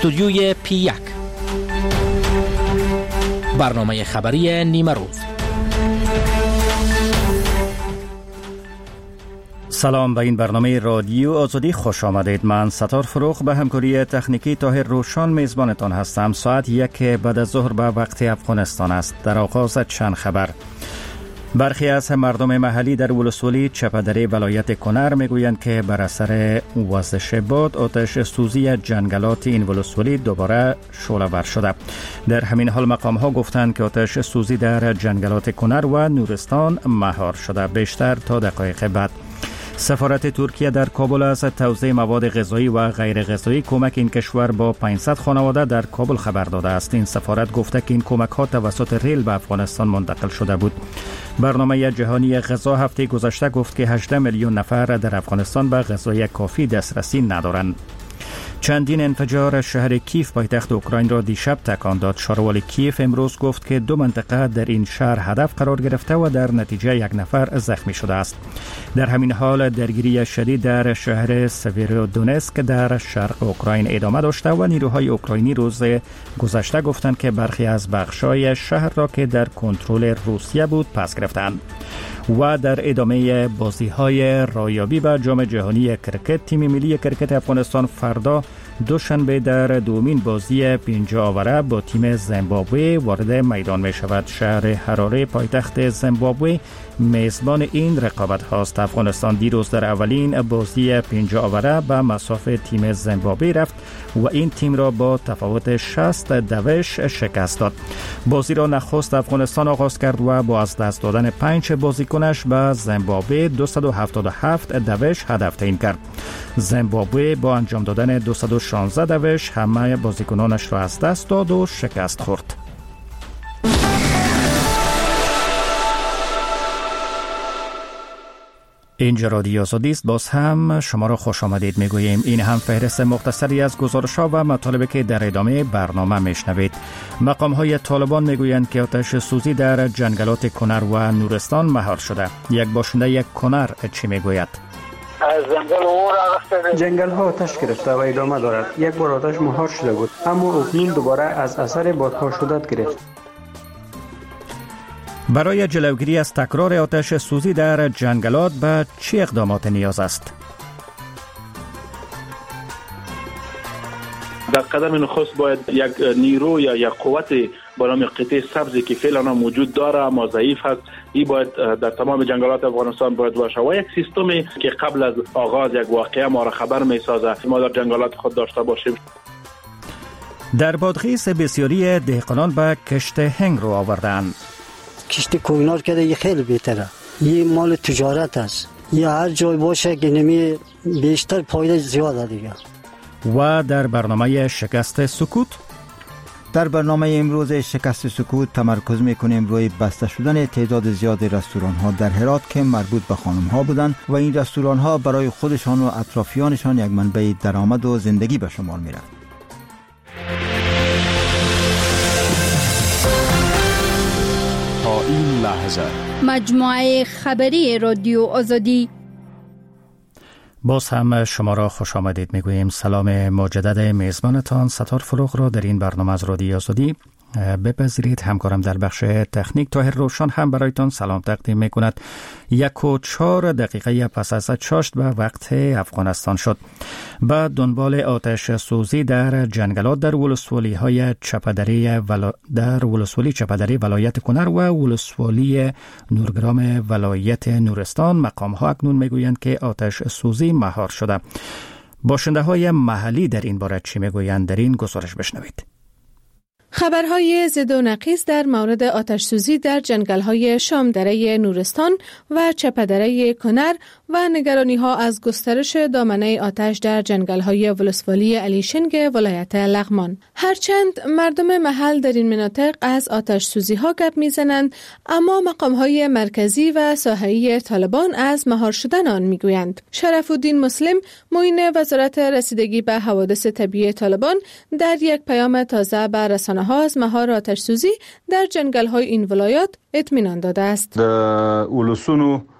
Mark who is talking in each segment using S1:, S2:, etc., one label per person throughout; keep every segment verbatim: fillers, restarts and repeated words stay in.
S1: استودیوی پی یک، برنامه خبری نیمه روز.
S2: سلام، به این برنامه رادیو آزادی خوش آمدید. من ستار فروغ به همکاری تکنیکی طاهر روشان میزبانتان هستم. ساعت یک بعد از ظهر به وقت افغانستان است. در آغاز چند خبر. برخی از مردم محلی در ولسوالی چپدری ولایت کنر میگویند که بر اثر وزش باد آتش سوزی جنگلات این ولسوالی دوباره شعله‌ور شده. در همین حال مقام ها گفتند که آتش سوزی در جنگلات کنر و نورستان مهار شده. بیشتر تا دقایق بعد. سفارت ترکیه در کابل از توزیع مواد غذایی و غیر غذایی کمک این کشور با پانصد خانواده در کابل خبر داده است. این سفارت گفته که این کمک ها توسط ریل به افغانستان منتقل شده بود. برنامه جهانی غذا هفته گذشته گفت که هجده میلیون نفر در افغانستان به غذای کافی دسترسی ندارند. چندین انفجار شهر کیف پایتخت اوکراین را دیشب تکان داد. شارول کیف امروز گفت که دو منطقه در این شهر هدف قرار گرفته و در نتیجه یک نفر زخمی شده است. در همین حال درگیری شدید در شهر سویرودونسک در شرق اوکراین ادامه داشته و نیروهای اوکراینی روز گذشته گفتند که برخی از بخش‌های شهر را که در کنترل روسیه بود پس گرفتند. و در ادامه بازی‌های رایابی به جام جهانی کرکت، تیم ملی کرکت افغانستان فردا دوشنبه در دومین بازی پنجاه آوره با تیم زیمبابوه وارد میدان می شود. شهر حراره پایتخت زیمبابوه میزبان این رقابت هاست. افغانستان دیروز در اولین بازی پنجاه آوره به مصاف تیم زیمبابوه رفت و این تیم را با تفاوت شصت دوش شکست داد. بازی را نخست افغانستان آغاز کرد و با از دست دادن پنج بازیکنش به زیمبابوه دویست و هفتاد و هفت دوش هدف تعیین کرد. زیمبابوه با انجام دادن دویست و شانزده دوش همه بازیکنانش را از دست داد و شکست خورد. اینجا رادیو آزادی است. باز هم شما را خوش آمدید میگوییم. این هم فهرست مختصری از گزارش‌ها و مطالبی که در ادامه برنامه میشنوید. مقام‌های طالبان میگویند که آتش سوزی در جنگلات کنر و نورستان مهار شده. یک باشنده یک کنر چی میگوید؟
S3: جنگل ها آتش گرفته و ادامه دارد. یک بار آتش مهار شده بود اما اکنون دوباره از اثر بادها شدت گرفت.
S2: برای جلوگیری از تکرار آتش سوزی در جنگلات به چه اقدامات نیاز است؟
S4: در قدم نخست باید یک نیرو یا یک قوت با نام قطعه سبزی که فعلا موجود داره اما ضعیف هست، این باید در تمام جنگلات افغانستان باید باشه و یک سیستمی که قبل از آغاز یک واقعه ما را خبر می سازه ما در جنگلات خود داشته باشیم.
S2: در بادغیس بسیاری دهقانان به کشت هنگ رو آوردند.
S5: کشت کوینار که دیگه خیلی بهتره. یه مال تجارت است. یا هر جای باشه که نمی بیشتر فایده زیاده دیگه.
S2: و در برنامه شکست سکوت،
S6: در برنامه امروز شکست سکوت تمرکز میکنیم روی بسته شدن تعداد زیاد رستوران ها در هرات که مربوط به خانم ها بودند و این رستوران ها برای خودشان و اطرافیانشان یک منبع درآمد و زندگی به شمار میرفت.
S7: تا این لحظه
S8: مجموعه خبری رادیو آزادی.
S2: باز هم شما را خوش آمدید میگوییم. سلام مجدد میزبانتان ستار فروغ را در این برنامه از رادیو آزادی بپذیرید. همکارم در بخش تکنیک طاهر روشان هم برایتان سلام تقدیم میکند. یک و چهار دقیقه پس از چاشت به وقت افغانستان شد. به دنبال آتش سوزی در جنگلات در ولسوالی های چپدری ولا... در ولسوالی چپدری ولایت کنر و ولسوالی نورگرام ولایت نورستان مقام ها اکنون میگویند که آتش سوزی مهار شده. باشنده های محلی در این باره چی میگویند؟ در این گزارش بشنوید.
S9: خبرهای ضد و نقیض در مورد آتش سوزی در جنگل‌های شامدره نورستان و چپدره کنر و نگرانی‌ها از گسترش دامنه آتش در جنگل‌های ولسوالی علیشنگ ولایت لغمان. هرچند مردم محل در این مناطق از آتش سوزی‌ها گپ می‌زنند، اما مقام‌های مرکزی و ساحه‌ای طالبان از مهار شدن آن می‌گویند. شرف الدین مسلم، معین وزارت رسیدگی به حوادث طبیعی طالبان، در یک پیام تازه به رسانه ها از مهار آتش سوزی در جنگل های این ولایات اطمینان داده است.
S10: د ولسونو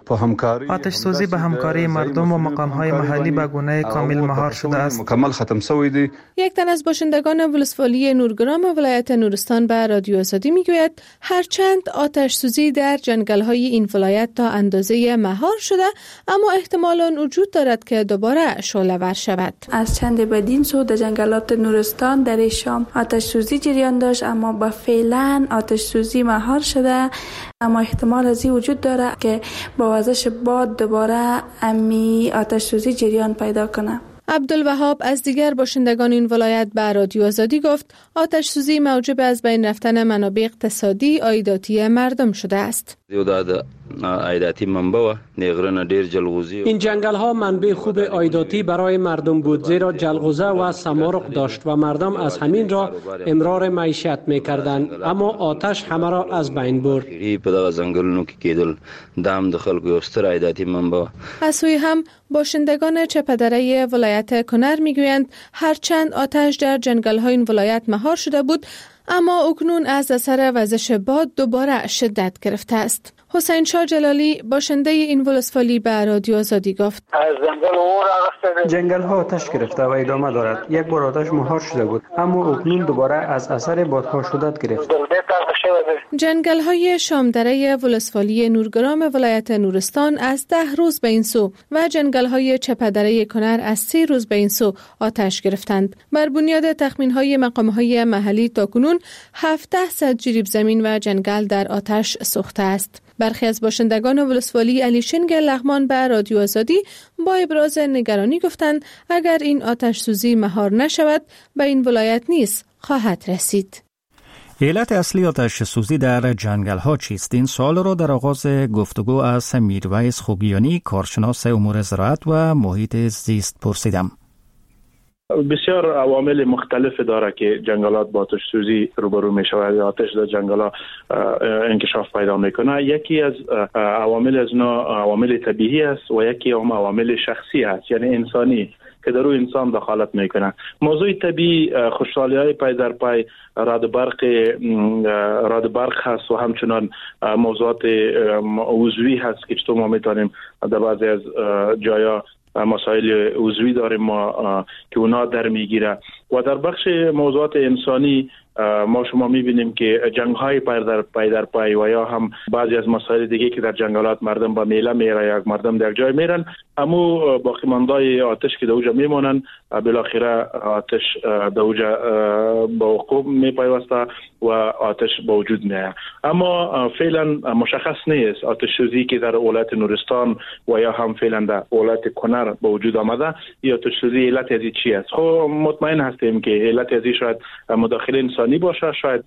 S10: آتش سوزی به همکاری مردم و مقام‌های محلی به گونه کامل مهار شده است.
S11: مکمل ختم شوی دی.
S9: یک تن از باشندگان ولسوالی نورگرام ولایت نورستان به رادیو آزادی میگوید هرچند آتش سوزی در جنگل‌های این ولایت تا اندازه مهار شده، اما احتمال آن وجود دارد که دوباره شعله‌ور شود.
S12: از چند بدین سو در جنگلات نورستان در شام آتش سوزی جریان داشت، اما با فعلا آتش سوزی مهار شده، اما احتمال از این وجود داره که با وزش باد دوباره امی آتش سوزی جریان پیدا کنه.
S9: عبدالوهاب از دیگر باشندگان این ولایت به رادیو آزادی گفت آتش سوزی موجب از بین رفتن منابع اقتصادی عایداتی مردم شده است.
S13: عایداتی منبع نگران دیر جلغوزی.
S14: این جنگل ها منبع خوب عایداتی برای مردم بود، زیرا جلغوزه و سمارق داشت و مردم از همین را امرار معیشت میکردند، اما آتش همه را از بین برد.
S13: په ځنګلونو کې کېدل دام د خلکو یو ستر عایداتی منبع.
S9: از سوی هم باشندگان چپدره ولایت کنر میگویند هرچند آتش در جنگل های این ولایت مهار شده بود، اما اکنون از اثر وزش باد دوباره شدت گرفته است. حسین شاه جلالی باشنده این ولسوالی به رادیو آزادی گفت
S3: جنگل ها آتش گرفته و ادامه دارد. یک بار آتش مهار شده بود، اما اکنون دوباره از اثر بادها شدت گرفت.
S9: جنگل های شامدره ولسوالی نورگرام ولایت نورستان از ده روز به این سو و جنگل های چپدره کنر از سی روز به این سو آتش گرفتند. بر بنیاد تخمین های مقام های محلی تاکنون هفتصد جریب زمین و جنگل در آتش سوخته است. برخی از باشندگان ولسوالی علیشنگ لغمان به رادیو آزادی با ابراز نگرانی گفتند اگر این آتش سوزی مهار نشود به این ولایت نیز خواهد رسید.
S2: علت اصلی آتش سوزی در جنگل ها چیست؟ این سوال را در آغاز گفتگو از میرویس خوگیانی کارشناس امور زراعت و محیط زیست پرسیدم.
S4: بسیار عوامل مختلف داره که جنگلات با آتش سوزی روبرو می شود. آتش در جنگلات انکشاف پیدا میکنه. یکی از عوامل از اینا عوامل طبیعی است و یکی هم عوامل شخصی است، یعنی انسانی که در روی انسان دخالت میکنه. موضوع طبیعی خوشحالی های پای در پای رعد برق رعد برق هست و همچنان موضوعات عضوی هست که چطور ما میتونیم در بعضی از جایا مسائل عضوی داریم ما که اونا در میگیره. و در بخش موضوعات انسانی ما شما میبینیم که جنگ های پای در پای در پای و یا هم بعضی از مسائل دیگه که در جنگلات مردم با میله میره یا مردم در جای میرن، اما باقی ماندای آتش که در اوجا میمونن بالاخره آتش در اوجا با وقوع میپیوسته و آتش با وجود میاد. اما فعلا مشخص نیست آتش سوزی که در ولایت نورستان و یا هم فعلا در ولایت کنر با وجود آمده یا آتش سوزی علت ازی چی است. خب مطمئن هستیم که علت ازی شاید مداخله انسانی باشه، شاید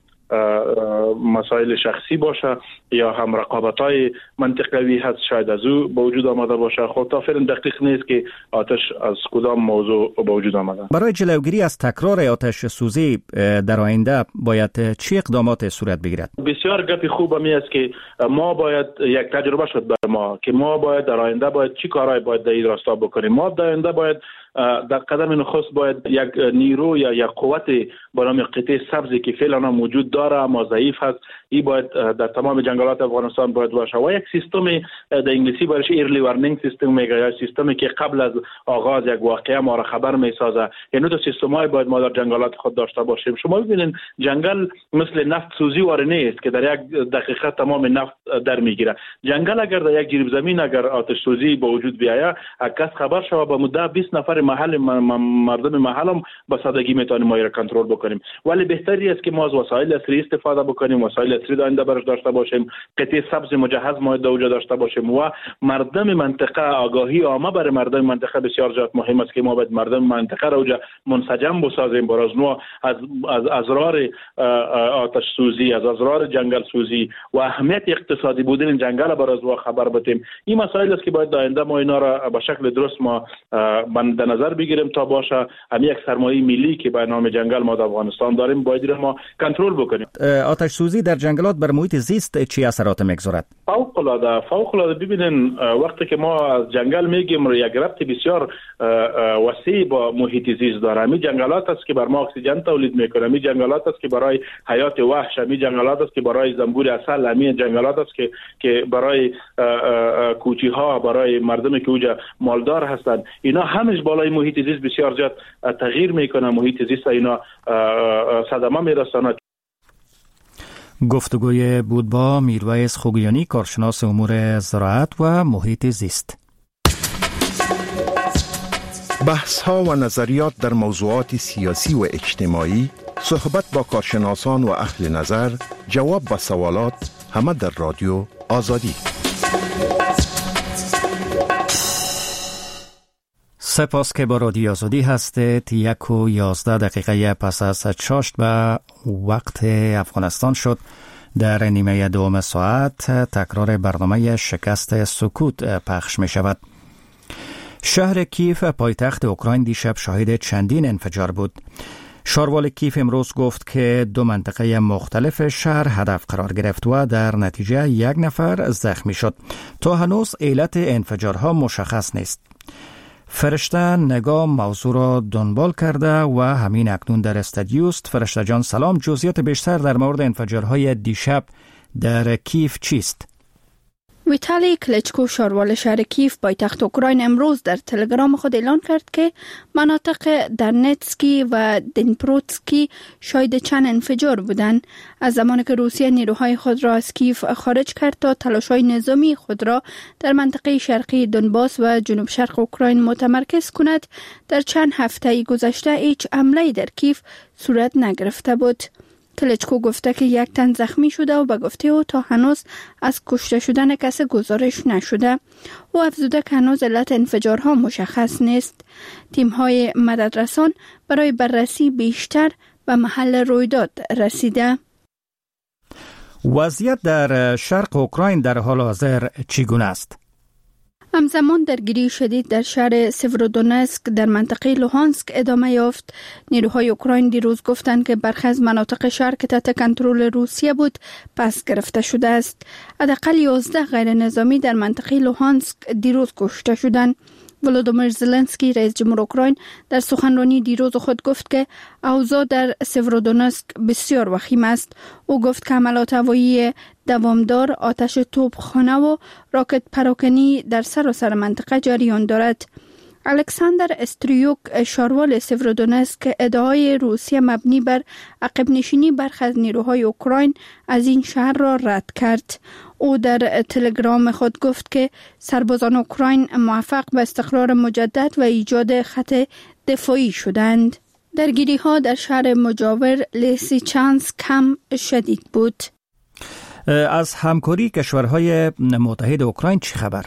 S4: مسائل شخصی باشه یا هم رقابت‌های منطقوی هست، شاید از او با وجود آمده باشه. خب تا فعلا دقیق نیست که آتش از کدام موضوع با وجود آمده.
S2: برای جلوگیری از تکرار آتش سوزی در آینده باید چه اقدامات صورت بگیرد؟
S4: بسیار گپی خوب می است که ما باید یک تجربه شد بر ما که ما باید در آینده باید چی کارهای باید در این راستا بکنیم. ما در آینده باید در قدم نخست باید یک نیرو یا یک قوت به نام قطعه سبزی که فعلا موجود داره اما ضعیف هست، این باید در تمام جنگلات افغانستان باید باشه و یک سیستم در انگلیسی برش ایرلی وارنینگ سیستم میگه، یا سیستمی که قبل از آغاز یک واقعه ما را خبر میسازه. یعنی دو سیستمای باید ما در جنگلات خود داشته باشیم. شما ببینید جنگل مثل نفت سوزی واره نیست که در یک دقیقه تمام نفت در میگیره. جنگل اگر در یک جریب زمین اگر آتش سوزی به وجود بیاید، کس خبر شود به مدت بیست نفر محل مردم محلم با سادگی میتونیم ما را کنترل بکنیم. ولی بهتری است که ما از وسایل اصلی استفاده بکنیم، وسایل اصلی آینده برش داشته باشیم، قطعه سبز مجهز ما در اونجا داشته باشیم و مردم منطقه آگاهی عامه برای مردم منطقه بسیار زیاد مهم است که ما باید مردم منطقه را اونجا منسجم بسازیم باز نو از از ازرار آتش سوزی، از ازرار جنگل سوزی و اهمیت اقتصادی بودن این جنگل باز نو خبر بدیم. این مسائل است که باید در آینده ما اینا را به شکل درست ما در نظر بگیریم تا باشه هم یک سرمایه ملی که به نام جنگل ما در افغانستان داریم باید ما کنترل بکنیم.
S2: آتش سوزی در جنگلات بر محیط زیست چه اثرات میگذارد؟
S4: فوق العاده فوق العاده. ببینین وقتی که ما از جنگل میگیم رو یک ربط بسیار وسیع با محیط زیست داره. می جنگلات است که بر ما اکسیژن تولید میکنه، می جنگلات است که برای حیات وحش، می جنگلات است که برای زنبور عسل، می جنگلات است که که برای کوچی ها برای مردمی که اوجا مالدار هستند، اینا همش بالای محیط زیست بسیار زیاد تغییر میکنه. محیط زیست اینا صدمه میرساند.
S2: گفتگوی بود با میرویس خوگیانی، کارشناس امور زراعت و محیط زیست.
S11: بحث ها و نظریات در موضوعات سیاسی و اجتماعی، صحبت با کارشناسان و اهل نظر، جواب به سوالات، همه در رادیو آزادی.
S2: سپاس که با رادیو آزادی هستید. یک و یازده دقیقه پس از شاشت به وقت افغانستان شد. در نیمه دوم ساعت تکرار برنامه شکست سکوت پخش می شود. شهر کیف پایتخت اوکراین دیشب شاهد چندین انفجار بود. شاروال کیف امروز گفت که دو منطقه مختلف شهر هدف قرار گرفت و در نتیجه یک نفر زخمی شد. تا هنوز علت انفجارها مشخص نیست. فرشته نگاه موضوع را دنبال کرده و همین اکنون در استودیوست. فرشته جان سلام، جزئیات بیشتر در مورد انفجارهای دیشب در کیف چیست؟
S8: ویتالی کلچکو شاروال شهر کیف پایتخت اوکراین امروز در تلگرام خود اعلان کرد که مناطق درنتسکی و دنپروتسکی شاهد چند انفجار بودند از زمانی که روسیه نیروهای خود را از کیف خارج کرد تا تلاش‌های نظامی خود را در منطقه شرقی دونباس و جنوب شرق اوکراین متمرکز کند. در چند هفته گذشته هیچ حمله در کیف صورت نگرفته بود. کلچکو گفته که یک تن زخمی شده و به گفته او تا هنوز از کشته شدن کسی گزارش نشده. او افزوده که هنوز علت انفجارها مشخص نیست. تیم‌های مددرسان برای بررسی بیشتر به محل رویداد رسیده.
S2: وضعیت در شرق اوکراین در حال حاضر چگونه است؟
S8: همزمان درگیری شدید در شهر سیورودونسک در منطقه لوهانسک ادامه یافت. نیروهای اوکراین دیروز گفتند که برخی از مناطق شهر که تحت کنترل روسیه بود پس گرفته شده است. حداقل یازده غیر نظامی در منطقه لوهانسک دیروز کشته شدند. ولودیمیر زلنسکی رئیس جمهور اوکراین در سخنرانی دیروز خود گفت که اوضاع در سیورودونسک بسیار وخیم است. او گفت که حملات هوایی دوامدار، آتش توپخانه و راکت پراکنی در سراسر منطقه جریان دارد. الکساندر استریوک شاروال سیورودونسک ادعای روسیه مبنی بر عقب نشینی برخی از نیروهای اوکراین از این شهر را رد کرد. او در تلگرام خود گفت که سربازان اوکراین موفق به استقرار مجدد و ایجاد خط دفاعی شدند. درگیری ها در شهر مجاور لیسیچانسک هم شدید بود.
S2: از همکاری کشورهای متحد اوکراین چه خبر؟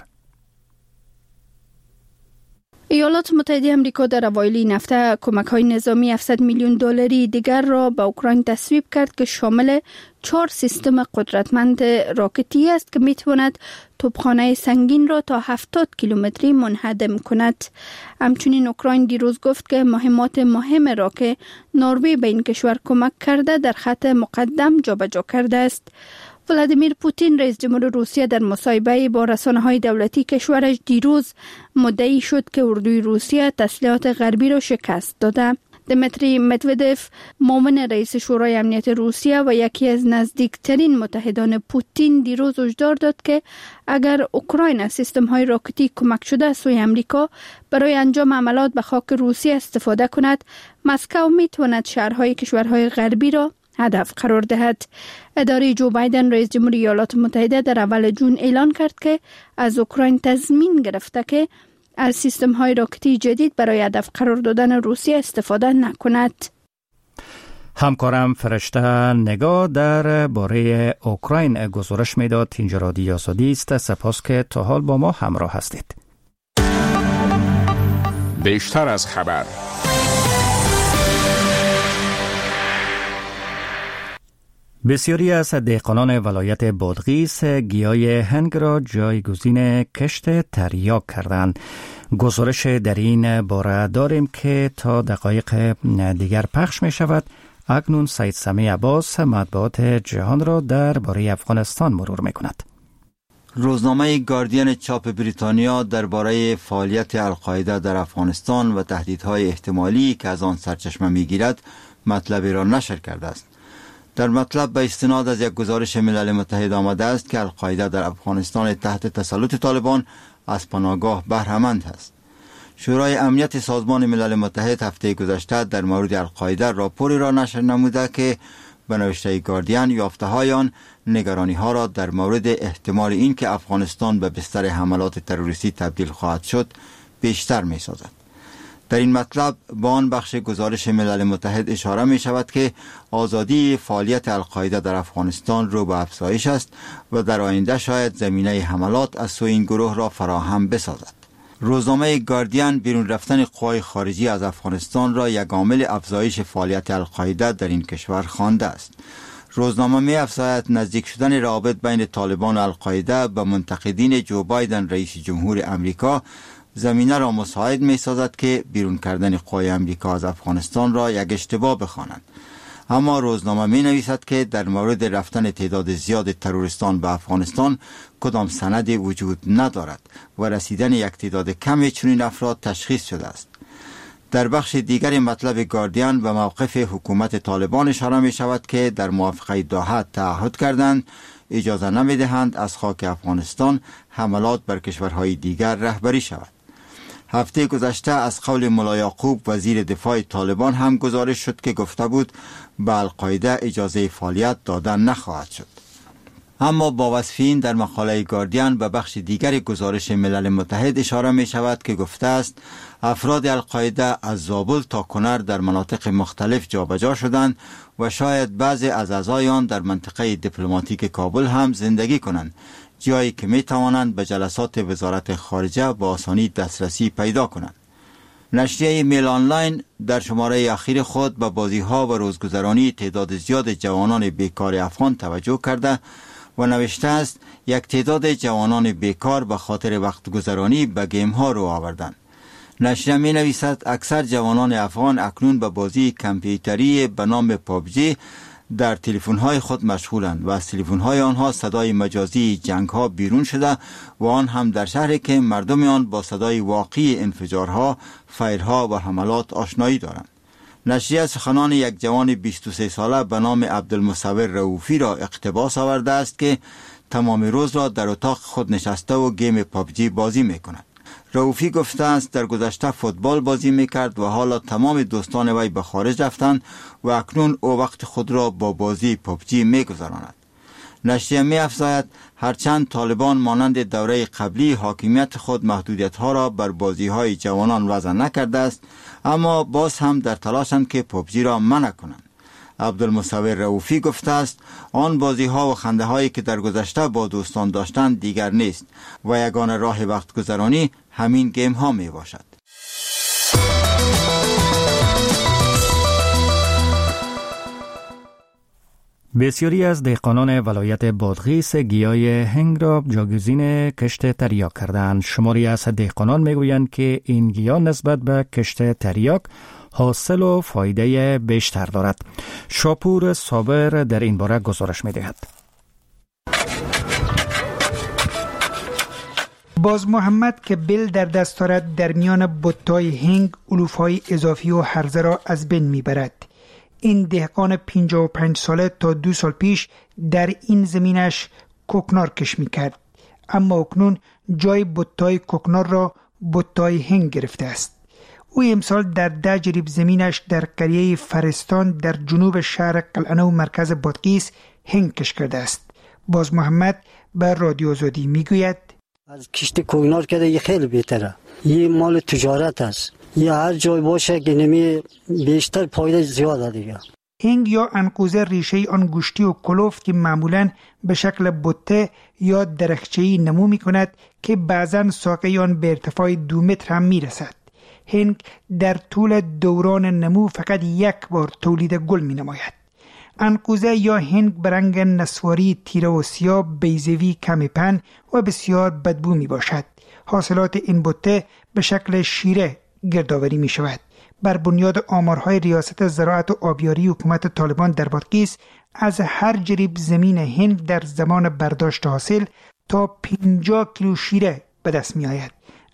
S8: ایالات متحده آمریکا در اوایل این هفته کمک‌های نظامی هفتصد میلیون دلاری دیگر را به اوکراین تصویب کرد که شامل چهار سیستم قدرتمند راکتی است که می‌تواند توپخانه سنگین را تا هفتاد کیلومتری منهدم کند. همچنین اوکراین دیروز گفت که مهمات مهم را که نروژ به این کشور کمک کرده در خط مقدم جابجا کرده است. ولادیمیر پوتین رئیس جمهور روسیه در مصاحبه با رسانه‌های دولتی کشورش دیروز مدعی شد که اردوی روسیه تسلیحات غربی را شکست داده. دمیتری مدودف معاون رئیس شورای امنیت روسیه و یکی از نزدیکترین متحدان پوتین دیروز هشدار داد که اگر اوکراین از سیستم‌های راکتی کمک شده سوی امریکا برای انجام عملیات به خاک روسیه استفاده کند، مسکو می‌تواند شهرهای کشورهای غربی را هدف قرار دهد. اداره جو بایدن رئیس جمهور ایالات متحده در اول جون اعلان کرد که از اوکراین تضمین گرفته که از سیستم‌های راکتی جدید برای هدف قرار دادن روسیه استفاده نکند.
S2: همکارم فرشته نگاه در باره اوکراین گزارش میداد. اینجا رادیو آزادی است. سپاس که تا حال با ما همراه هستید.
S7: بیشتر از خبر.
S2: بسیاری از دهقانان ولایت بادغیس گیاه هنگ را جایگزین کشت تریاک کردند. گزارش در این باره داریم که تا دقایق دیگر پخش می شود. اکنون سید سمی عباس مطبوعات جهان را در باره افغانستان مرور می کند.
S6: روزنامه گاردین چاپ بریتانیا درباره فعالیت القاعده در افغانستان و تهدیدهای احتمالی که از آن سرچشمه می‌گیرد مطلبی را نشر کرده است. در مطلب به استناد از یک گزارش ملل متحد آمده است که القاعده در افغانستان تحت تسلط طالبان از پناهگاه بهره‌مند است. شورای امنیت سازمان ملل متحد هفته گذشته در مورد القاعده راپوری را نشر نموده که به نوشته گاردین یافته‌های آن نگرانی‌ها را در مورد احتمال این که افغانستان به بستر حملات تروریستی تبدیل خواهد شد بیشتر می‌سازد. در این مطلب با آن بخش گزارش ملل متحد اشاره می شود که آزادی فعالیت القاعده در افغانستان رو به افزایش است و در آینده شاید زمینه حملات از سوی این گروه را فراهم بسازد. روزنامه گاردین بیرون رفتن قوای خارجی از افغانستان را یک عامل افزایش فعالیت القاعده در این کشور خوانده است. روزنامه می افزاید نزدیک شدن روابط بین طالبان و القاعده به منتقدین جو بایدن رئیس جمهور امریکا زمینه را مساعد می سازد که بیرون کردن قوای امریکا از افغانستان را یک اشتباه بخوانند. اما روزنامه می نویسد که در مورد رفتن تعداد زیاد تروریستان به افغانستان کدام سندی وجود ندارد و رسیدن یک تعداد کمی چنین افراد تشخیص شده است. در بخش دیگر مطلب گاردین به موقف حکومت طالبان اشاره می شود که در موافقه دوحه تعهد کردند اجازه نمی دهند از خاک افغانستان حملات بر کشورهای دیگر رهبری شود. هفته گذشته از قول ملا یعقوب وزیر دفاع طالبان هم گزارش شد که گفته بود به القاعده اجازه فعالیت دادن نخواهد شد. اما با وصفین در مقاله گاردین به بخش دیگر گزارش ملل متحد اشاره می شود که گفته است افراد القاعده از زابل تا کنر در مناطق مختلف جابجا شدند و شاید بعضی از اعضای آن در منطقه دیپلماتیک کابل هم زندگی کنند، جایی که می توانند به جلسات وزارت خارجه با آسانی دسترسی پیدا کنند. نشریه میل آنلاین در شماره اخیر خود به بازی‌ها و روزگذرانی تعداد زیاد جوانان بیکار افغان توجه کرده و نوشته است یک تعداد جوانان بیکار به خاطر وقت گذرانی به گیم ها رو آوردند. نشریه می نویسد اکثر جوانان افغان اکنون به بازی کامپیوتری به نام پابجی در تلفن های خود مشغولند و از تلفن های آنها صدای مجازی جنگ ها بیرون شده و آن هم در شهری که مردم آن با صدای واقعی انفجارها، فیرها و حملات آشنایی دارند. نشریه سخنان یک جوان بیست و سه ساله به نام عبدالمصور رؤوفی را اقتباس آورده است که تمام روز را در اتاق خود نشسته و گیم پابجی بازی می کند. رؤوفی گفته است در گذشته فوتبال بازی میکرد و حالا تمام دوستان وی به خارج رفتند و اکنون او وقت خود را با بازی پابجی میگذراند. نشریه می افزاید هرچند طالبان مانند دوره قبلی حاکمیت خود محدودیت ها را بر بازی های جوانان وضع نکرده است، اما باز هم در تلاشند که پابجی را منع کنند. عبدالمصور رؤوفی گفته است آن بازی ها و خنده هایی که در گذشته با دوستان داشتند دیگر نیست و یگانه راه وقت گذرانی همین گیم ها می باشد.
S2: بسیاری از دهقانان ولایت بادغیس گیاه هنگ را جایگزین کشت تریاک کردند. شماری از دهقانان میگویند که این گیاه نسبت به کشت تریاک حاصل و فایده بیشتر دارد. شاپور صابر در این باره گزارش می‌دهد.
S15: باز محمد که بیل در دست دارد در میان بوتای هنگ علوف‌های اضافی و هرزه را از بین میبرد. این دهقان پنجاه و پنج ساله تا دو سال پیش در این زمینش کوکنار کش میکرد، اما اکنون جای بوتای کوکنار را بوتای هنگ گرفته است. او امسال در ده جریب زمینش در قریه فرستان در جنوب شهر قلعه‌نو مرکز بادغیس هنگ کش کرده است. باز محمد به رادیو آزادی میگوید
S5: از کشت کوکنار که دیگه خیلی بهتره. یه مال تجارت است. یا هر جای باشه که نمی بیشتر فایده زیاده دیگه.
S15: هنگ یا انقوزه ریشه آن گوشتی و کلوف که معمولاً به شکل بوته یا درخچه‌ای نمو می کند که بعضاً ساقه آن به ارتفاع دو متر هم می رسد. هنگ در طول دوران نمو فقط یک بار تولید گل می نماید. انقوزه یا هنگ برنگ نسواری تیره و سیاه بیضوی کم پن و بسیار بدبو می باشد. حاصلات این بوته به شکل شیره گردآوری می شود. بر بنیاد آمارهای ریاست زراعت و آبیاری حکومت طالبان در بادغیس از هر جریب زمین هنگ در زمان برداشت حاصل تا پنجاه کیلو شیره به دست می آید.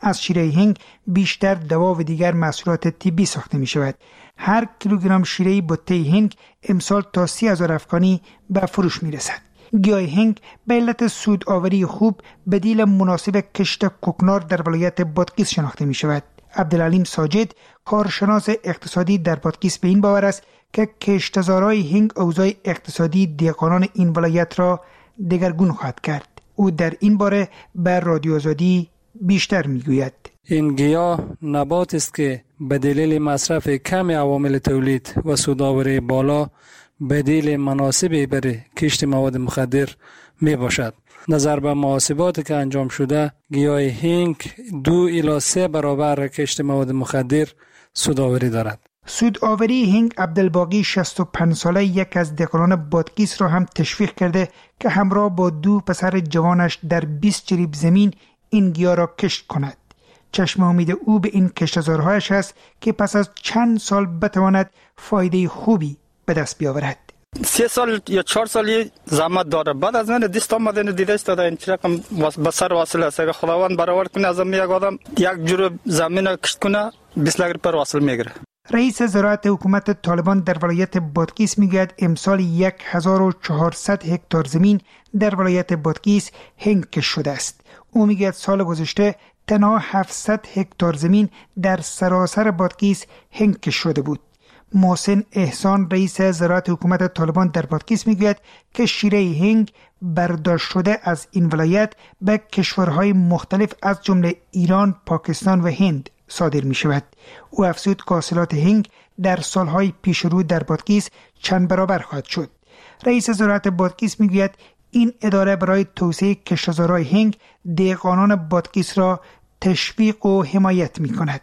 S15: از شیره هنگ بیشتر دوا و دیگر محصولات طبی ساخته می شود. هر کیلوگرم شیره بته هنگ امسال تا سی هزار افغانی به فروش می رسد. گیاه هنگ به علت سود آوری خوب بدیل مناسب کشت کوکنار در ولایت بادغیس شناخته می شود. عبدالعلیم ساجد کارشناس اقتصادی در بادغیس به این باور است که کشتزارای هنگ اوضاع اقتصادی دهقانان این ولایت را دگرگون خواهد کرد. او در این باره به رادیو آزادی بیشتر میگوید.
S16: این گیاه نبات است که به دلیل مصرف کم عوامل تولید و سودآوری بالا بدیل مناسبی برای کشت مواد مخدر می باشد. نظر به محاسباتی که انجام شده گیاه هنگ دو الی سه برابر کشت مواد مخدر سودآوری دارد.
S15: سودآوری هنگ عبدالباقی شصت و پنج ساله یک از دهقانان بادغیس را هم تشویق کرده که همراه با دو پسر جوانش در بیست جریب زمین این گیاه را کشت کند. چشم امید او به این کشتزارهایش است که پس از چند سال بتواند فایده خوبی به دست بیاورد.
S17: سه سال یا چهار سالی زحمت داره. بعد از من دیست آمدن دیده است داده این چرکم بسر واصل است. اگر خداوند برآورد کنه از یک آدم یک جور زمین کشت کنه بیست لگر پر واصل میگیره.
S15: رئیس زراعت حکومت طالبان در ولایت بادغیس میگوید امسال یک هزار و چهارصد هکتار زمین در ولایت بادغیس هنگ کشت شده است. او میگوید سال گذشته تنها هفتصد هکتار زمین در سراسر بادغیس هنگ کشت شده بود. محسن احسان رئیس زراعت حکومت طالبان در بادغیس میگوید که شیره هنگ برداشت شده از این ولایت به کشورهای مختلف از جمله ایران، پاکستان و هند صادر می شود. او افزود که حاصلات هنگ در سالهای پیش رو در بادغیس چند برابر خواهد شد. رئیس زراعت بادغیس میگوید این اداره برای توسعه کشتزارهای هنگ دهقانان بادغیس را تشویق و حمایت می کند.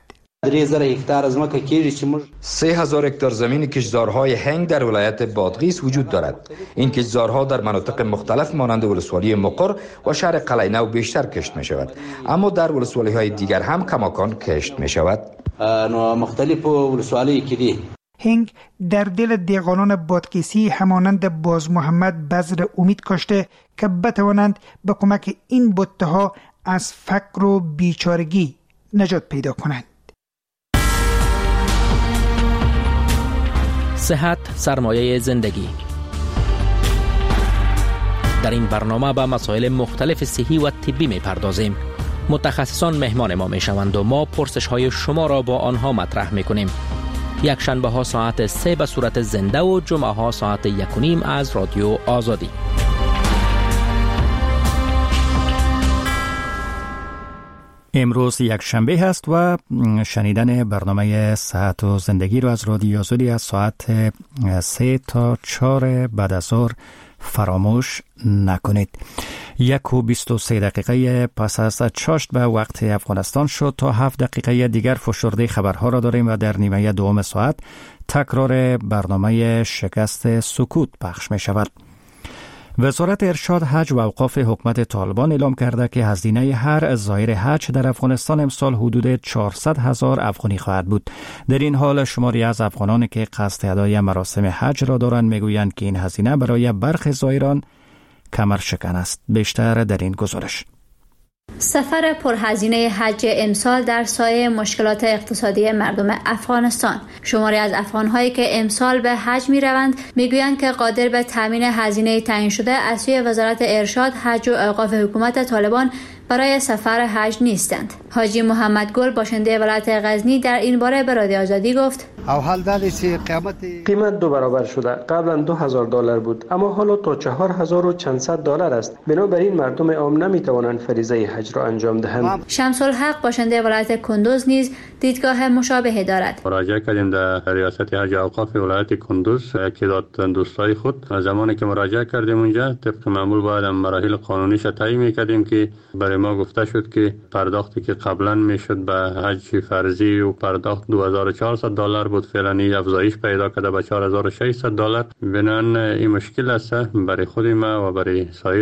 S18: سه هزار هکتار زمین کشتزارهای هنگ در ولایت بادغیس وجود دارد. این کشتزارها در مناطق مختلف مانند ولسوالی مقر و شهر قلعه‌نو بیشتر کشت می شود، اما در ولسوالی های دیگر هم کماکان کشت می شود.
S19: مختلف ولسوالی کلی
S15: هنگ در دل دهقانان بادغیسی همانند باز محمد بذر امید کاشته که بتوانند به کمک این بته ها از فقر و بیچارگی نجات پیدا کنند.
S1: صحت سرمایه زندگی. در این برنامه به مسائل مختلف صحی و طبی می پردازیم. متخصصان مهمان ما می شوند و ما پرسش های شما را با آنها مطرح می کنیم. یک شنبه ها ساعت سه به صورت زنده و جمعه ها ساعت یک و نیم از رادیو آزادی.
S2: امروز یک شنبه هست و شنیدن برنامه صحت و زندگی رو از رادیو آزادی از ساعت سه تا چهار بعد از ظهر فراموش نکنید. یک و بیست و سه دقیقه پس از چاشت به وقت افغانستان شد. تا هفت دقیقه دیگر فشرده خبرها را داریم و در نیمه دوم ساعت تکرار برنامه شکست سکوت پخش می شود. وزارت ارشاد حج و اوقاف حکومت طالبان اعلام کرده که هزینه هر زائر حج در افغانستان امسال حدود چهارصد هزار افغانی خواهد بود. در این حال شماری از افغانانی که قصد ادای مراسم حج را دارند میگویند که این هزینه برای برخی زائران کمر شکن است. بیشتر در این گزارش.
S20: سفر پرهزینه حج امسال در سایه مشکلات اقتصادی مردم افغانستان. شماری از افغان‌هایی که امسال به حج می‌روند می‌گویند که قادر به تامین هزینه تعیین شده از سوی وزارت ارشاد حج و اوقاف حکومت طالبان برای سفر حج نیستند. حاجی محمد گل باشنده ولایت غزنی در این باره به رادیو آزادی گفت:
S3: قیمت دو برابر شده. قبلا دو هزار دلار بود اما حالا تا چهار هزار و چندصد دلار است. بنابراین مردم عام نمیتوانند فریضه حج را انجام دهند.
S20: شمس الحق باشنده ولایت کندوز نیز دیدگاه مشابهی دارد.
S21: مراجعه کردیم در ریاست حج اوقاف ولایت کندوز که داد دوستای خود. زمانی که مراجعه کردیم اونجا طبق معمول باید مراحل قانونیش طی می‌کردیم که برای ما گفته شد که پرداختی که قبلا میشد به حج فرضی و پرداخت دو هزار و چهارصد دلار بود، فعلا این افزایش پیدا کرده به چهار هزار و ششصد دلار. بنان این مشکل است برای خود ما و برای سایر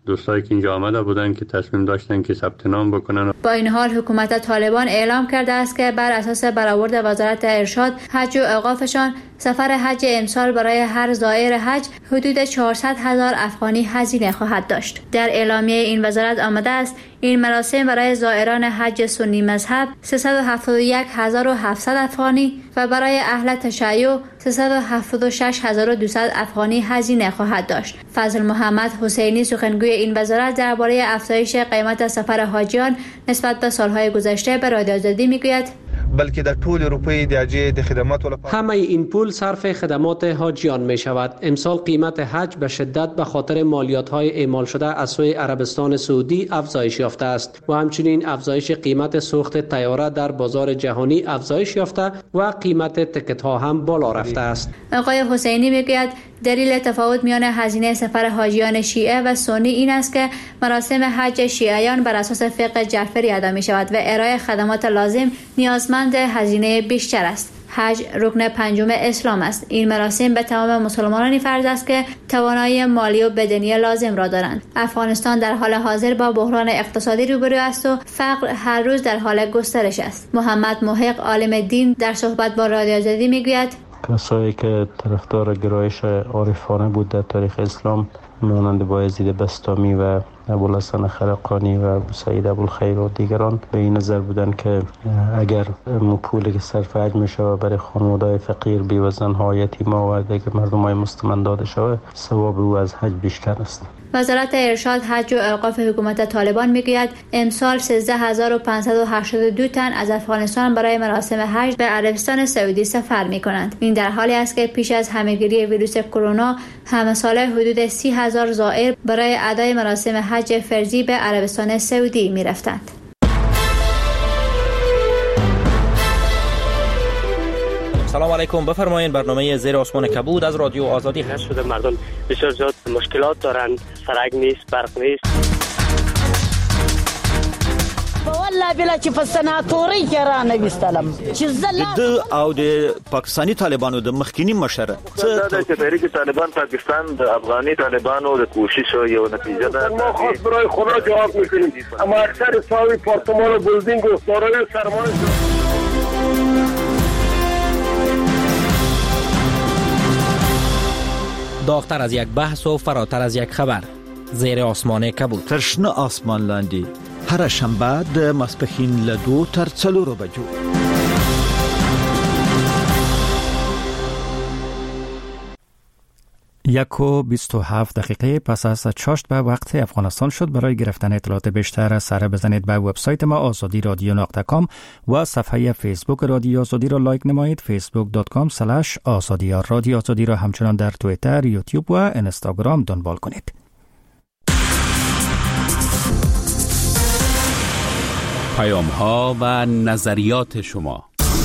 S21: دوستایی که اینجا آمده بودن که تصمیم داشتن که ثبت نام بکنن.
S20: با این حال حکومت طالبان اعلام کرده است که بر اساس برآورد وزارت ارشاد حج و اوقافشان سفر حج امسال برای هر زائر حج حدود چهارصد هزار افغانی هزینه خواهد داشت. در اعلامیه این وزارت آمده است این مراسم برای زائران حج سنی مذهب سیصد و هفتاد و یک هزار و هفتصد افغانی و برای اهل تشیع سیصد و هفتاد و شش هزار و دویست افغانی هزینه خواهد داشت. فضل محمد حسینی سخنگوی این وزارت درباره افزایش قیمت سفر حاجیان نسبت به سالهای گذشته به رادیو آزادی میگوید
S10: بلکه در طول اروپای درجه د خدمات ولا
S14: همه این پول صرف خدمات حاجیان می شود. امسال قیمت حج به شدت به خاطر مالیات های اعمال شده از سوی عربستان سعودی افزایش یافته است و همچنین افزایش قیمت سوخت طیاره در بازار جهانی افزایش یافته و قیمت تکت ها هم بالا رفته است.
S20: آقای حسینی میگوید دلیل تفاوت میان هزینه سفر حاجیان شیعه و سنی این است که مراسم حج شیعیان بر اساس فقه جعفری ادا می شود و ارائه خدمات لازم نیازمند هزینه بیشتر است. حج رکن پنجم اسلام است. این مراسم به تمام مسلمانانی فرض است که توانایی مالی و بدنی لازم را دارند. افغانستان در حال حاضر با بحران اقتصادی روبرو است و فقر هر روز در حال گسترش است. محمد محق عالم دین در صحبت با رادیو آزادی میگوید
S22: کسایی که طرفدار گرایش عارفانه بود در تاریخ اسلام مانند بایزید بستامی و ابوالحسن خرقانی و سید ابوالخیر و دیگران به این نظر بودن که اگر پولی که صرف حج می شود برای خانواده‌های فقیر بیوزن ها یتیما و دیگر مردم های مستمند داده شود ثواب او از حج بیشتر است.
S20: وزارت ارشاد حج و اوقاف حکومت طالبان میگوید امسال سیزده هزار و پانصد و هشتاد و دو تن از افغانستان برای مراسم حج به عربستان سعودی سفر می کنند. این در حالی است که پیش از همهگیری ویروس کرونا همه ساله حدود سی هزار زائر برای ادای مراسم حج فرضی به عربستان سعودی می رفتند.
S1: سلام علیکم، بفرمایید. برنامه زیر آسمان کبود از رادیو آزادی هست.
S23: شده مردم بسیار زیاد مشکلات دارند، سرک نیست، برق نیست.
S24: والله بلا چې په سناتوري کې را نه وستلم چې زله
S25: د او د پاکستانی طالبانو د مخکینی مشر
S26: څه د تحریک طالبان پاکستان د افغاني طالبانو د کوشش یو نتیجه ده.
S27: ما خاص برای خدا جواب میکنیم، اما اکثر ساوی پارتمان و بلدینگ و سارای سرمایه
S1: داغتر از یک بحث و فراتر از یک خبر. زیر آسمان کبود.
S25: ترشنه آسمان لاندی. هر شنبه د ماسپښین له دو تر څلورو بجو.
S2: یک و بیست و هفت دقیقه پس از چاشت به وقت افغانستان شد. برای گرفتن اطلاعات بیشتر سر بزنید به وبسایت ما آزادی رادیو نقطه کام و صفحه فیسبوک رادیو آزادی را لایک نمایید. فیسبوک دات کام سلش آزادی. رادیو آزادی را همچنان در توییتر، یوتیوب و اینستاگرام دنبال کنید.
S7: پیام ها و نظریات شما.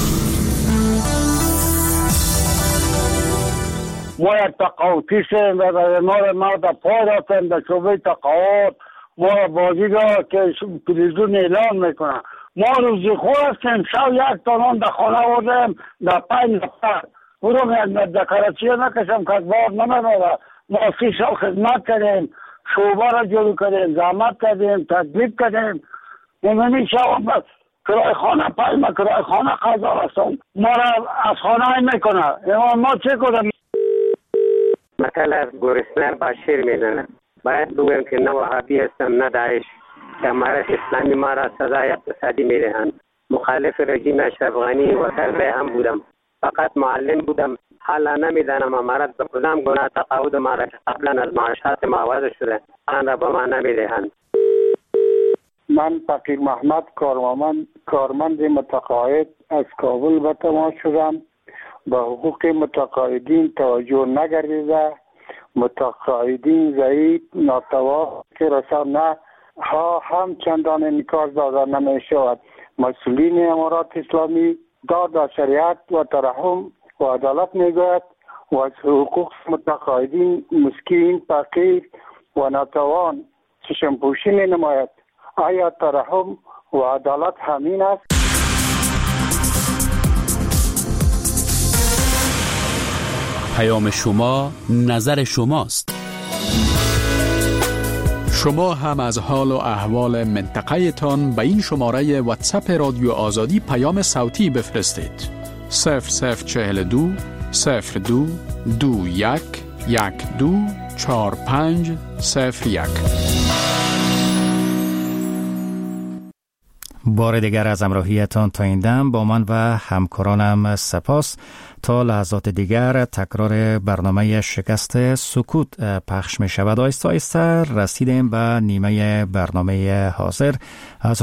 S27: ما یک تقاوتی شدیم و در امار ما در پا رفتیم در شعبه تقاوت. ما بازی را که تلویزیون اعلان میکنن ما روزی خور هستیم. شب یک تانان در خانه آوردیم در پنج نفر برو یک دکارچی نکشم که بار نمیداره. ما سی سال خدمت کردیم، شعبه را جلو کردیم، زحمت کردیم، تدلیب کردیم. نمیدونی شب کرای خانه پای ما کرای خانه قضا رستم ما را از خانه میکنه. ما چه کنم؟
S23: مثلا گرسنه با شیر میزنه. باید بگویم که نه وهابی هستم نه داعش که امارت اسلامی ما را سزای اقتصادی میدهند. مخالف رژیم اشرف غنی و طلبه هم بودم، فقط معلم بودم. حالا نمیدانم امارت به کدام گناه تقاعد ما را که قبلا از معاشات ما عوض شده آن را به ما نمیدهند.
S27: من فقیر محمد کارمند کارمند متقاعد از کابل به تماس شدم. به حقوق متقاعدین توجه نگردیده. متقاعدین ضعیف ناتوا که رسانه ها هم چندان انعکاس داده نمی شود. مسئولین امارات اسلامی داد شریعت و ترحم و عدالت میگوید و از حقوق متقاعدین مسکین فقیر و ناتوان چشم پوشی می نماید. آیا ترحم و عدالت همین است؟
S7: پیام شما نظر شماست.
S4: شما هم از حال و احوال منطقه تان به این شماره واتساپ رادیو آزادی پیام صوتی بفرستید. صفر صفر چهل دو صفر دو دو یک یک دو چهار پنج صفر یک.
S2: بار دیگر از امراهیتان تا این دم با من و همکارانم سپاس. تا لحظات دیگر تکرار برنامه شکست سکوت پخش می شود. آیسته آیسته رسیدیم به نیمه برنامه حاضر. از